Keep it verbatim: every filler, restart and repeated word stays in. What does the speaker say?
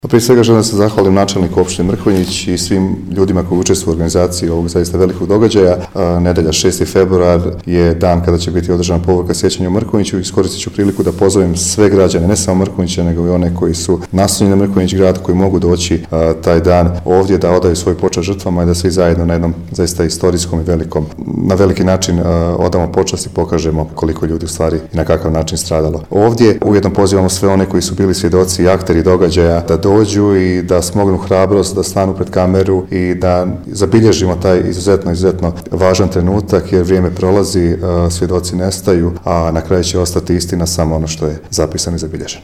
Prije svega želim da se zahvalim načelniku opštine Mrkonjić i svim ljudima koji učestvuju u organizaciji ovog zaista velikog događaja. Nedelja šesti februar je dan kada će biti održana povorka sjećanja u Mrkonjiću i iskoristit ću priliku da pozovem sve građane, ne samo Mrkonjića, nego i one koji su naslonjeni na Mrkonjić grad, koji mogu doći taj dan ovdje da odaju svoj počast žrtvama i da svi zajedno na jednom zaista istorijskom i velikom, na veliki način odamo počast i pokažemo koliko ljudi u stvari i na kakav način stradalo. Ovdje ujedno pozivamo sve one koji su bili svjedoci i akteri događaja da dođu i da smognu hrabrost, da stanu pred kameru i da zabilježimo taj izuzetno, izuzetno važan trenutak, jer vrijeme prolazi, svjedoci nestaju, a na kraju će ostati istina samo ono što je zapisano i zabilježeno.